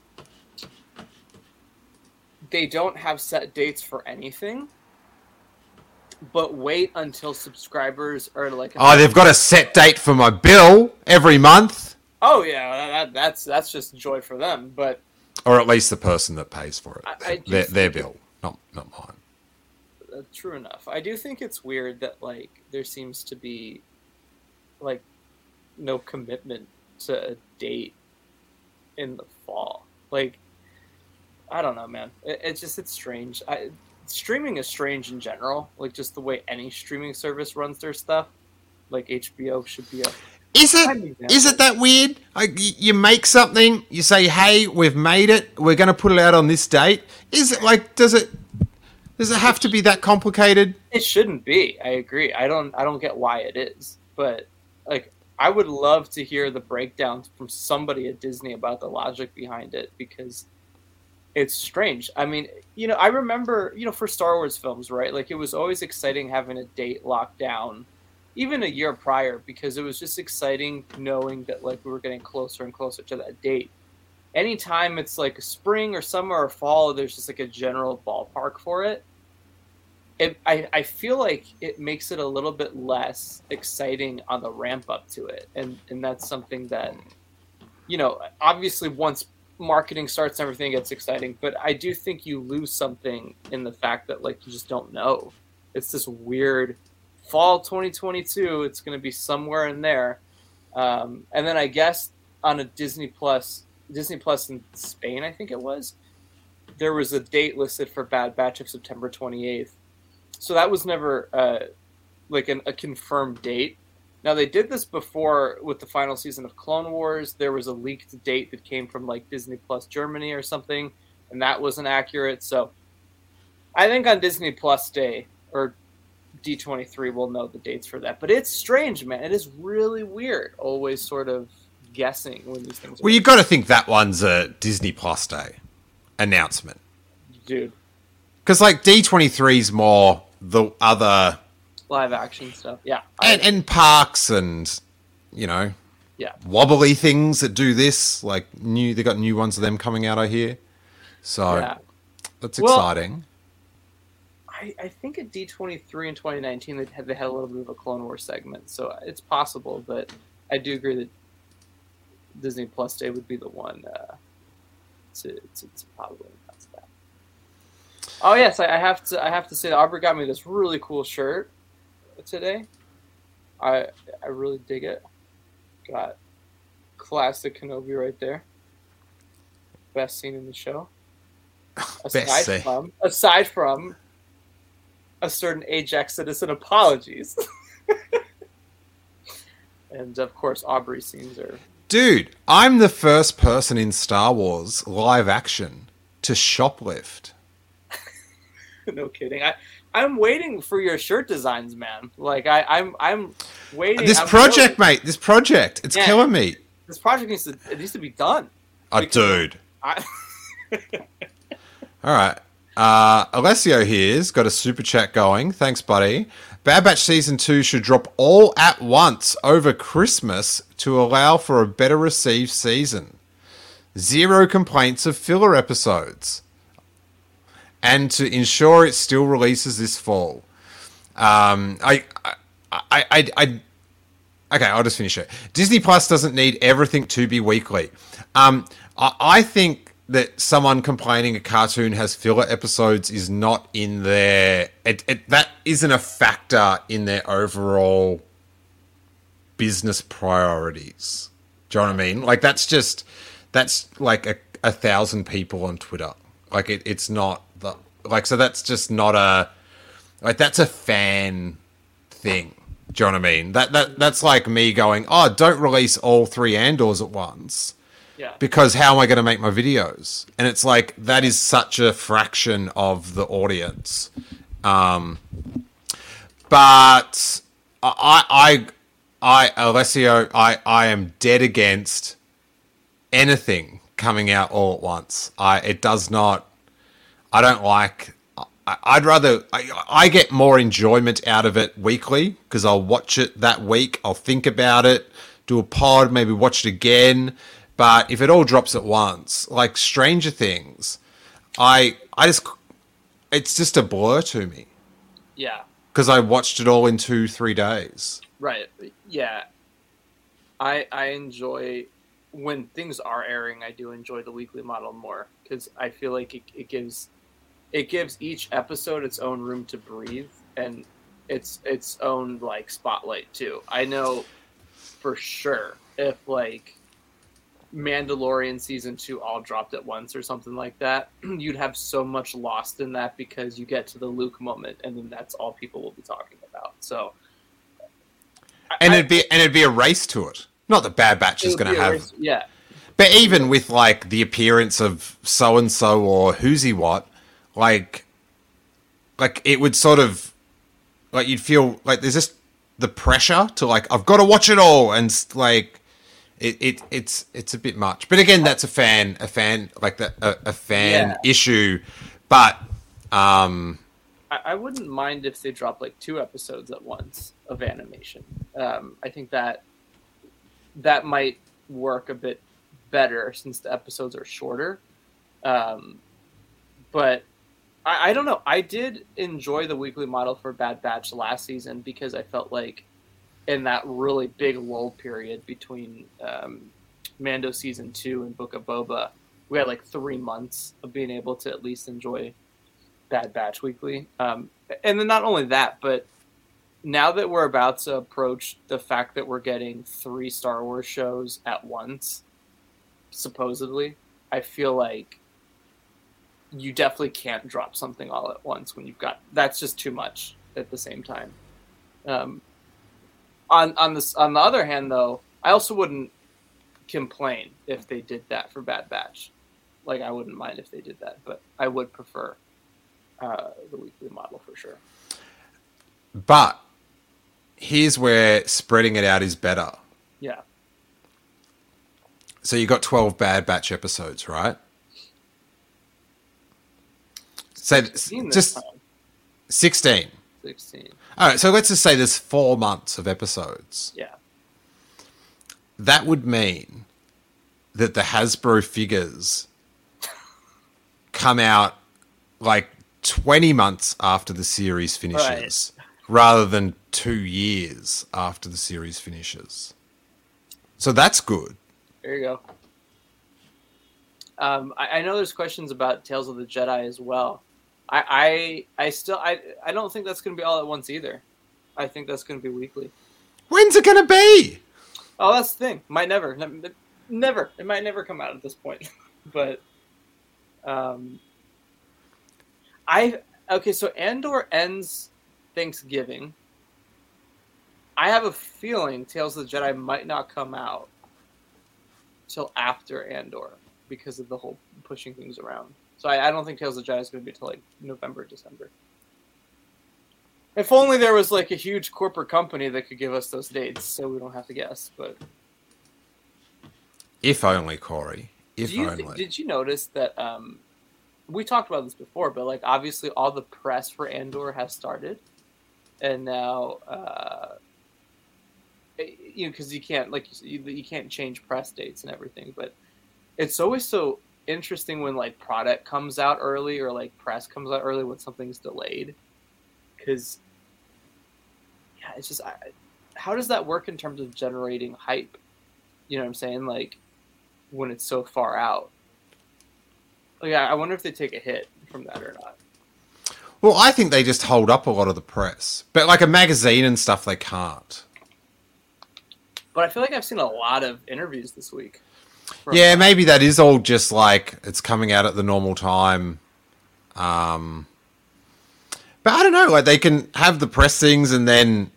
they don't have set dates for anything, but wait until subscribers are like... Oh, they've got a set date for my bill every month. Oh, yeah, that, that's that's just joy for them, but... Or at least the person that pays for it. I, I their their bill, not, not mine. Uh, true enough. I do think it's weird that, like, there seems to be, like, no commitment to a date in the fall. Like, I don't know, man. It, it's just, it's strange. I, streaming is strange in general. Like, just the way any streaming service runs their stuff. Like, H B O should be a... Is it? Is it that weird? Like, you make something, you say, hey, we've made it, we're going to put it out on this date. Is it, like, does it... Does it have to be that complicated? It shouldn't be. I agree. I don't I don't get why it is. But, like, I would love to hear the breakdown from somebody at Disney about the logic behind it, because it's strange. I mean, you know, I remember, you know, for Star Wars films, right? Like, it was always exciting having a date locked down, even a year prior, because it was just exciting knowing that, like, we were getting closer and closer to that date. Anytime it's, like, spring or summer or fall, there's just, like, a general ballpark for it. It, I, I feel like it makes it a little bit less exciting on the ramp up to it. And, and that's something that, you know, obviously once marketing starts, everything gets exciting. But I do think you lose something in the fact that, like, you just don't know. It's this weird fall twenty twenty-two. It's going to be somewhere in there. Um, and then I guess on a Disney Plus, Disney Plus in Spain, I think it was, there was a date listed for Bad Batch of September twenty-eighth. So that was never uh, like an, a confirmed date. Now, they did this before with the final season of Clone Wars. There was a leaked date that came from, like, Disney Plus Germany or something, and that wasn't accurate. So I think on Disney Plus Day, or D twenty-three, we'll know the dates for that. But it's strange, man. It is really weird, always sort of guessing when these things are... Well, you've got to think that one's a Disney Plus Day announcement. Dude. Because, like, D twenty-three is more the other... live action stuff, yeah. And, I, and parks and, you know, yeah, wobbly things that do this. Like, new, they got new ones of them coming out, I hear. So, yeah. That's well, exciting. I, I think at D twenty-three in twenty nineteen, they had, they had a little bit of a Clone Wars segment. So it's possible, but I do agree that Disney Plus Day would be the one uh, to, to, to probably announce that. Oh yes, I, I have to. I have to say that Aubrey got me this really cool shirt today. I I really dig it. Got classic Kenobi right there. Best scene in the show. Aside Best scene. from aside from a certain Ajax citizen apologies. And of course Aubrey scenes are Dude, I'm the first person in Star Wars live action to shoplift. no kidding. I I'm waiting for your shirt designs, man. Like I, I'm I'm waiting. This I'm project, really, mate, this project, it's Yeah. killing me. This project needs to it needs to be done. Oh, Because dude. I, All right. Uh, Alessio here's got a super chat going. Thanks, buddy. Bad Batch Season two should drop all at once over Christmas to allow for a better received season. Zero complaints of filler episodes. And to ensure it still releases this fall. Um, I, I, I, I, I okay, I'll just finish it. Disney Plus doesn't need everything to be weekly. Um, I, I think that someone complaining a cartoon has filler episodes is not in their... It, it, that isn't a factor in their overall business priorities. Do you know what I mean? Like, that's just... That's like a, a thousand people on Twitter. Like, it, it's not... the Like, so that's just not a... Like, that's a fan thing. Do you know what I mean? That that That's like me going, oh, don't release all three Andors at once. Yeah. Because how am I going to make my videos? And it's like, that is such a fraction of the audience. Um, but I, I, I, Alessio, I, I am dead against anything coming out all at once. I, it does not, I don't like, I, I'd rather, I, I get more enjoyment out of it weekly because I'll watch it that week. I'll think about it, do a pod, maybe watch it again. But if it all drops at once, like Stranger Things, I I just it's just a blur to me. Yeah. Because I watched it all in two, three days. Right. Yeah. I I enjoy when things are airing. I do enjoy the weekly model more because I feel like it, it gives it gives each episode its own room to breathe and its its own like spotlight too. I know for sure if like Mandalorian season two all dropped at once or something like that, you'd have so much lost in that because you get to the Luke moment and then that's all people will be talking about. So, and I, it'd be and it'd be a race to it. Not that Bad Batch is going to have, race, yeah. But even with like the appearance of so and so or who's he what, like, like it would sort of like you'd feel like there's just the pressure to like I've got to watch it all and like. It, it it's it's a bit much, but again, that's a fan a fan like that a, a fan Yeah. issue. But um, I, I wouldn't mind if they dropped like two episodes at once of animation. Um, I think that that might work a bit better since the episodes are shorter. Um, but I, I don't know. I did enjoy the weekly model for Bad Batch last season because I felt like in that really big lull period between um, Mando season two and Book of Boba, we had like three months of being able to at least enjoy Bad Batch weekly. Um, and then not only that, but now that we're about to approach the fact that we're getting three Star Wars shows at once, supposedly, I feel like you definitely can't drop something all at once when you've got... That's just too much at the same time. Um, On on this on the other hand, though, I also wouldn't complain if they did that for Bad Batch. Like I wouldn't mind if they did that, but I would prefer uh, the weekly model for sure. but here's where spreading it out is better. Yeah. So you got twelve Bad Batch episodes, right? So sixteen this just time. sixteen. Sixteen. All right, so let's just say there's four months of episodes. Yeah. That would mean that the Hasbro figures come out like twenty months after the series finishes, Right. rather than two years after the series finishes. So that's good. There you go. Um, I, I know there's questions about Tales of the Jedi as well. I, I, I still, I, I don't think that's going to be all at once either. I think that's going to be weekly. When's it going to be? Oh, that's the thing. Might never, never. It might never come out at this point. But, um, I okay. So Andor ends Thanksgiving. I have a feeling Tales of the Jedi might not come out till after Andor because of the whole pushing things around. So I, I don't think Tales of the Jedi is going to be till like November, December. If only there was like a huge corporate company that could give us those dates, so we don't have to guess. But if only, Corey. If did you, only. Did you notice that? Um, we talked about this before, but like obviously all the press for Andor has started, and now uh, you know because you can't like you, you can't change press dates and everything. But it's always so interesting when like product comes out early or like press comes out early when something's delayed. Because, yeah, it's just, I, how does that work in terms of generating hype? You know what I'm saying? Like, when it's so far out. Like, I wonder if they take a hit from that or not. Well, I think they just hold up a lot of the press. But, like, a magazine and stuff, they can't. But I feel like I've seen a lot of interviews this week. Yeah, maybe that is all just, like, it's coming out at the normal time. Um... But I don't know, like they can have the press things and then,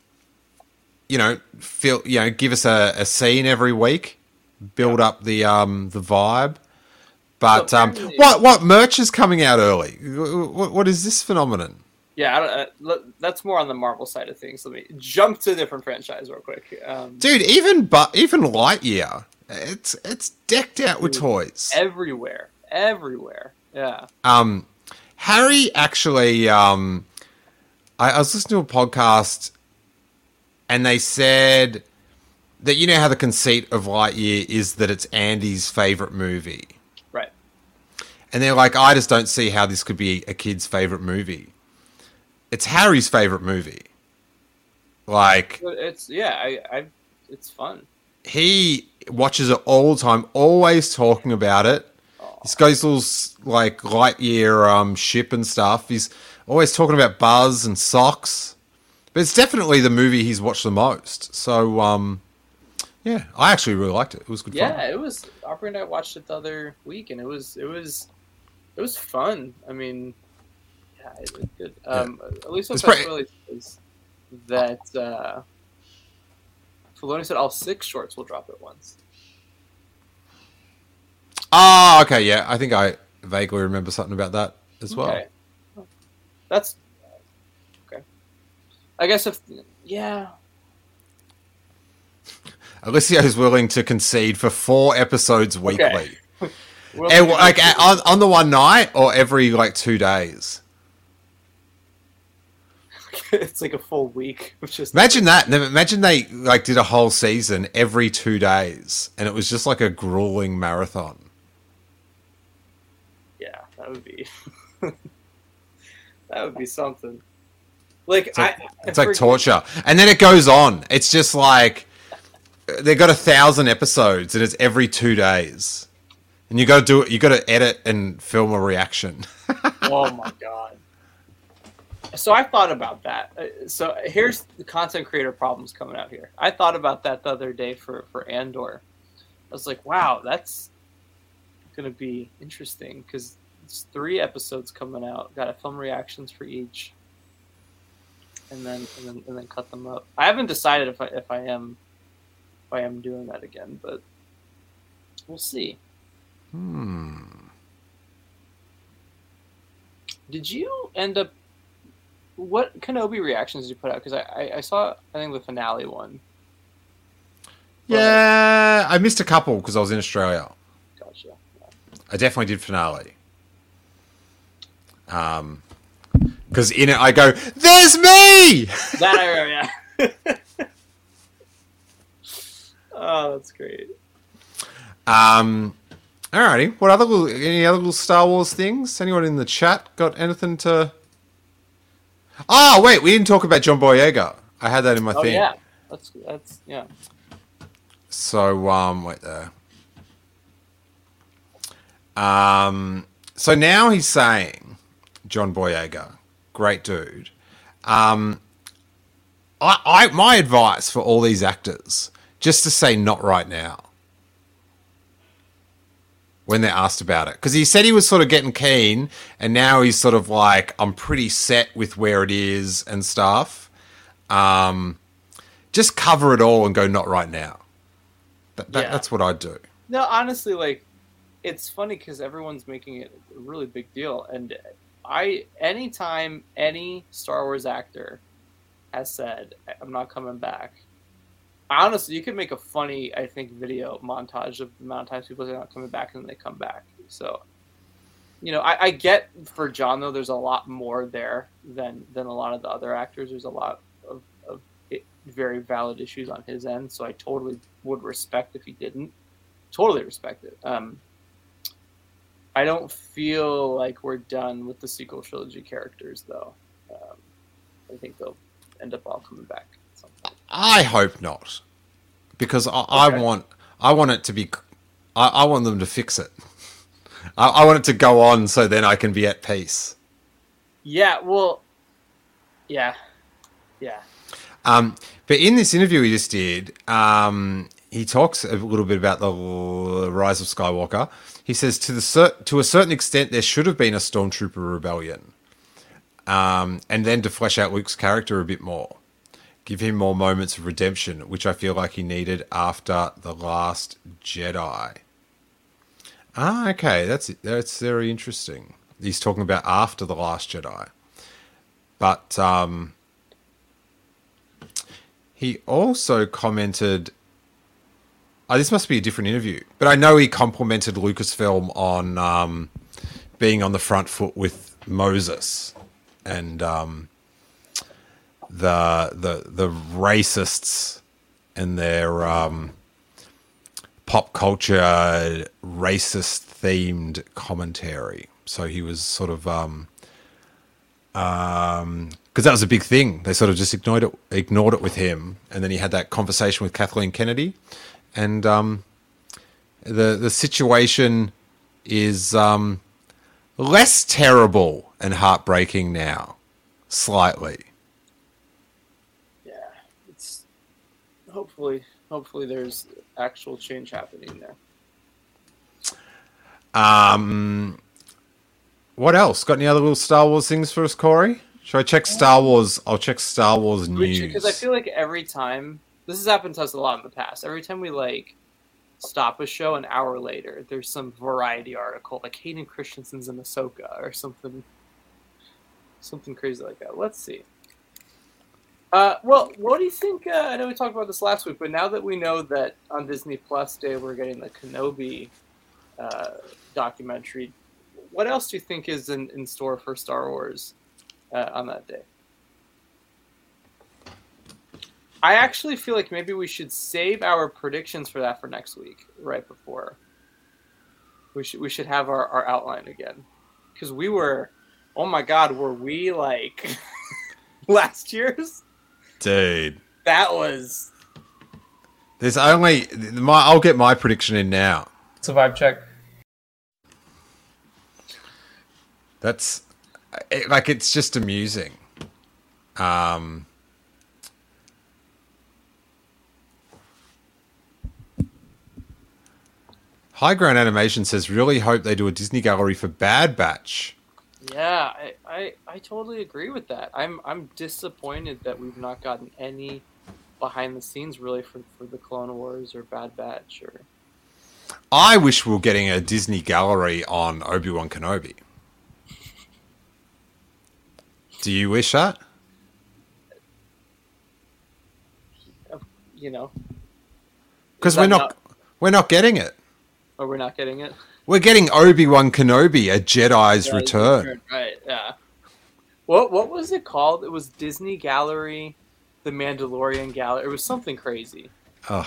you know, feel you know, give us a, a scene every week, build yeah. up the um the vibe. But so um, what what merch is coming out early? What, what is this phenomenon? Yeah, I don't, uh, that's more on the Marvel side of things. Let me jump to a different franchise real quick. Um, Dude, even but even Lightyear, it's it's decked out with toys everywhere, everywhere. Yeah. Um. Harry actually, um, I, I was listening to a podcast and they said that, you know how the conceit of Lightyear is that it's Andy's favourite movie. Right. And they're like, I just don't see how this could be a kid's favourite movie. It's Harry's favourite movie. Like... It's, yeah, I, I, it's fun. He watches it all the time, always talking about it. He's got his little, like, Lightyear um, ship and stuff. He's always talking about Buzz and socks. But it's definitely the movie he's watched the most. So, um, yeah, I actually really liked it. It was good yeah, fun. Yeah, it was. Aubrey and I watched it the other week, and it was, it was, it was fun. I mean, yeah, it was good. Um, yeah. At least what pretty... really is that uh, Filoni said all six shorts will drop at once. Oh, okay, yeah. I think I vaguely remember something about that as well. Okay. That's... Okay. I guess if... Yeah. Alessio's willing to concede for four episodes weekly. Okay. and, like, on, on the one night or every, like, two days? It's like a full week. Which is imagine that. Imagine they, like, did a whole season every two days and it was just like a grueling marathon. Yeah, that would be that would be something. Like it's like, I, it's like torture, and then it goes on. It's just like they've got a thousand episodes, and it's every two days, and you got to do it. You got to edit and film a reaction. Oh my god! So I thought about that. So here's the content creator problems coming out here. I thought about that the other day for for Andor. I was like, wow, that's going to be interesting because it's three episodes coming out. Got to film reactions for each, and then and then and then cut them up. I haven't decided if I if I am if I am doing that again, but we'll see. Hmm. Did you end up? What Kenobi reactions did you put out? Because I, I I saw I think the finale one. Yeah, I missed a couple because I was in Australia. Gotcha. I definitely did finale. Um, because in it I go, "There's me." That I remember. Yeah. Oh, that's great. Um, alrighty. What other little, any other little Star Wars things? Anyone in the chat got anything to? Oh wait, we didn't talk about John Boyega. I had that in my oh, thing. Yeah, that's that's yeah. So um, wait there. Um, so now he's saying John Boyega, great dude. Um, I, I my advice for all these actors, just to say not right now when they're asked about it. Because he said he was sort of getting keen, and now he's sort of like, I'm pretty set with where it is and stuff. Um, just cover it all and go, not right now. That, that, Yeah. That's what I'd do. No, honestly, like, it's funny because everyone's making it a really big deal. And I, anytime any Star Wars actor has said, I'm not coming back, honestly, you could make a funny, I think, video montage of the amount of times people say they're not coming back and then they come back. So, you know, I, I get for John, though, there's a lot more there than, than a lot of the other actors. There's a lot of, of it, very valid issues on his end. So I totally would respect if he didn't. Totally respect it. Um, I don't feel like we're done with the sequel trilogy characters, though. Um, I think they'll end up all coming back. I hope not, because I, I Okay. want I want it to be. I, I want them to fix it. I, I want it to go on so then I can be at peace. Yeah, well, yeah, yeah. Um, but in this interview he just did, um, he talks a little bit about the Rise of Skywalker. He says, to the cer- to a certain extent, there should have been a Stormtrooper rebellion, um, and then to flesh out Luke's character a bit more. Give him more moments of redemption, which I feel like he needed after The Last Jedi. Ah, okay. That's that's very interesting. He's talking about after The Last Jedi. But um, he also commented... Oh, this must be a different interview. But I know he complimented Lucasfilm on um, being on the front foot with Moses. And... Um, the the the racists and their um, pop culture racist themed commentary. So he was sort of um um because that was a big thing. They sort of just ignored it ignored it with him, and then he had that conversation with Kathleen Kennedy, and um the the situation is um less terrible and heartbreaking now, slightly. Hopefully, hopefully there's actual change happening there. Um, what else? Got any other little Star Wars things for us, Corey? Should I check Star Wars? I'll check Star Wars news. Because I feel like every time, this has happened to us a lot in the past, every time we, like, stop a show an hour later, there's some variety article, like Hayden Christensen's in Ahsoka or something, something crazy like that. Let's see. Uh, well, what do you think? Uh, I know we talked about this last week, but now that we know that on Disney Plus Day we're getting the Kenobi uh, documentary, what else do you think is in, in store for Star Wars uh, on that day? I actually feel like maybe we should save our predictions for that for next week, right before. We should we should have our, our outline again. Because we were, oh my god, were we like last year's? Dude. That was... There's only... my. I'll get my prediction in now. It's a vibe check. That's... It, like, it's just amusing. Um... High Ground Animation says, really hope they do a Disney Gallery for Bad Batch. Yeah, I, I, I totally agree with that. I'm I'm disappointed that we've not gotten any behind the scenes really for, for the Clone Wars or Bad Batch. Or I wish we were getting a Disney Gallery on Obi-Wan Kenobi. Do you wish that? You know. Because Is we're that not, not- we're not getting it. Oh, we're not getting it? We're getting Obi-Wan Kenobi, a Jedi's Yeah, Return. Right, yeah. What what was it called? It was Disney Gallery, the Mandalorian Gallery. It was something crazy. Oh.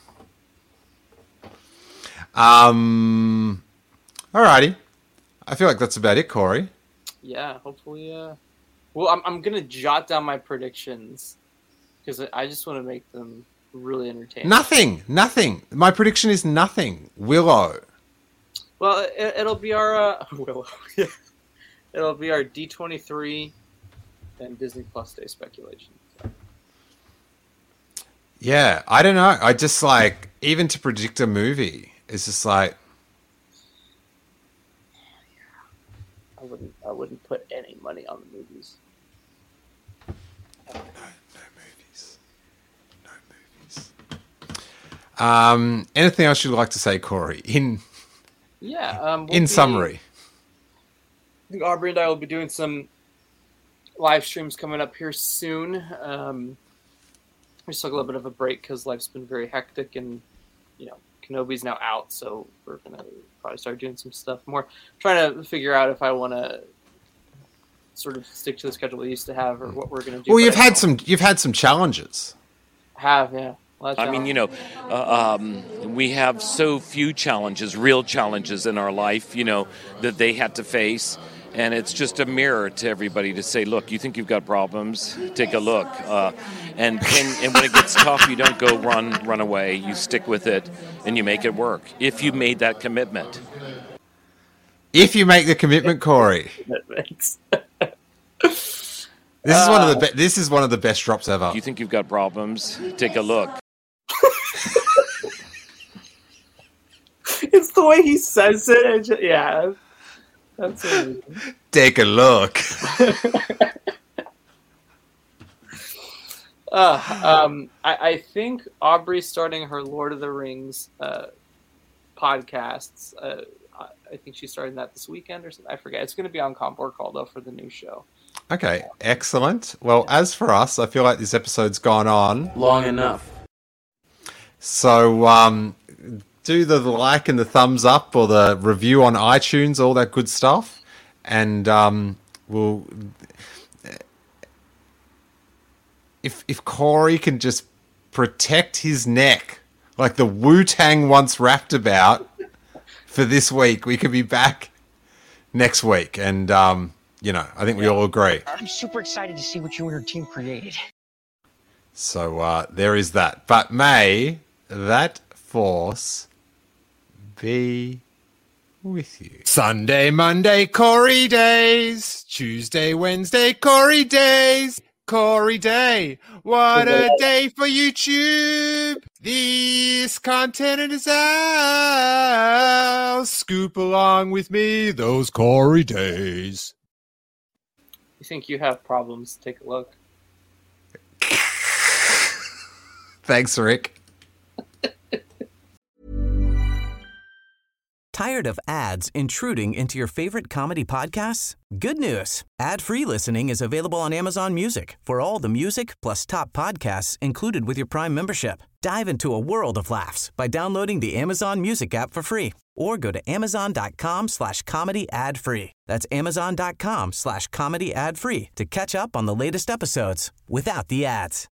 Um. Alrighty. I feel like that's about it, Corey. Yeah, hopefully. Uh, well, I'm I'm gonna jot down my predictions because I just want to make them really entertaining. Nothing. Nothing. My prediction is nothing. Willow. Well, it, it'll be our uh, Willow. Yeah. It'll be our D twenty-three and Disney Plus Day speculation. So. Yeah, I don't know. I just like, even to predict a movie, it's just like, I wouldn't. I wouldn't put any money on the movies. No, no movies. No movies. Um, anything else you'd like to say, Corey? In yeah. Um, we'll in be, summary, I think Aubrey and I will be doing some live streams coming up here soon. Um, we just took a little bit of a break because life's been very hectic, and you know, Kenobi's now out, so we're gonna probably start doing some stuff more. Trying to figure out if I want to sort of stick to the schedule we used to have, or what we're gonna do. Well, you've but had some. You've had some challenges. Have yeah. I mean, you know, uh, um, we have so few challenges, real challenges in our life, you know, that they had to face. And it's just a mirror to everybody to say, look, you think you've got problems? Take a look. Uh, and, and and when it gets tough, you don't go run, run away. You stick with it and you make it work. If you made that commitment. If you make the commitment, Corey. Commitments. This is one of the be- this is one of the best drops ever. You think you've got problems? Take a look. It's the way he says it. And just, yeah, that's amazing. Take a look. uh, um, I, I think Aubrey's starting her Lord of the Rings uh, podcasts. Uh, I, I think she's starting that this weekend or something. I forget. It's going to be on Comp or Call though for the new show. Okay, excellent. Well, as for us, I feel like this episode's gone on long enough. So, um, do the like and the thumbs up or the review on iTunes, all that good stuff. And um, we'll... If, if Corey can just protect his neck like the Wu-Tang once rapped about for this week, we could be back next week. And, um, you know, I think we all agree. I'm super excited to see what you and your team created. So uh, there is that. But may that force be with you. Sunday, Monday, Corey days. Tuesday, Wednesday, Corey days. Corey Day. What a day for YouTube. This content is ours. Scoop along with me those Corey days. You think you have problems? Take a look. Thanks, Rick. Tired of ads intruding into your favorite comedy podcasts? Good news. Ad-free listening is available on Amazon Music for all the music plus top podcasts included with your Prime membership. Dive into a world of laughs by downloading the Amazon Music app for free or go to amazon.com slash comedy ad free. That's amazon.com slash comedy ad free to catch up on the latest episodes without the ads.